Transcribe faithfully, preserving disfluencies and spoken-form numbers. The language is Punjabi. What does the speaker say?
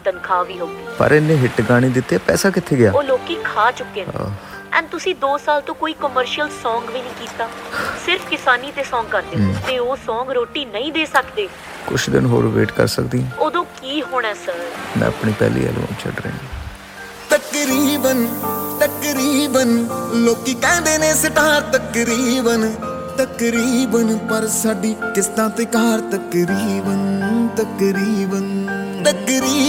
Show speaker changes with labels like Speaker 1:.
Speaker 1: ਤਨਖਾਹ ਵੀ ਹੋਊਗੀ।
Speaker 2: ਪਰ ਇਹਨੇ ਹਿੱਟ ਗਾਣੇ ਦਿੱਤੇ, ਪੈਸਾ ਕਿੱਥੇ ਗਿਆ?
Speaker 1: ਉਹ ਲੋਕੀ ਖਾ ਚੁੱਕੇ ਨੇ। ਐਂਡ ਤੁਸੀਂ ਦੋ ਸਾਲ ਤੋਂ ਕੋਈ ਕਮਰਸ਼ੀਅਲ ਸੌਂਗ ਵੀ ਨਹੀਂ ਕੀਤਾ, ਸਿਰਫ ਕਿਸਾਨੀ ਤੇ ਸੌਂਗ ਕਰਦੇ ਹੋ ਤੇ ਉਹ ਸੌਂਗ ਰੋਟੀ ਨਹੀਂ ਦੇ ਸਕਦੇ।
Speaker 2: ਕੁਛ ਦਿਨ ਹੋਰ ਵੇਟ ਕਰ ਸਕਦੀ?
Speaker 1: ਉਦੋਂ ਕੀ ਹੋਣਾ ਸਰ?
Speaker 2: ਮੈਂ ਆਪਣੀ ਪਹਿਲੀ ਐਲਬਮ ਛੱਡ ਰਿਹਾ।
Speaker 3: ਤਕਰੀਬਨ ਤਕਰੀਬਨ ਲੋਕੀ ਕਹਿੰਦੇ ਨੇ ਸਟਾਰ ਤਕਰੀਬਨ ਤਕਰੀਬਨ, ਪਰ ਸਾਡੀ ਕਿਸ਼ਤਾਂ ਤੇ ਕਾਰ ਤਕਰੀਬਨ ਤਕਰੀਬਨ ਤਕਰੀਬਨ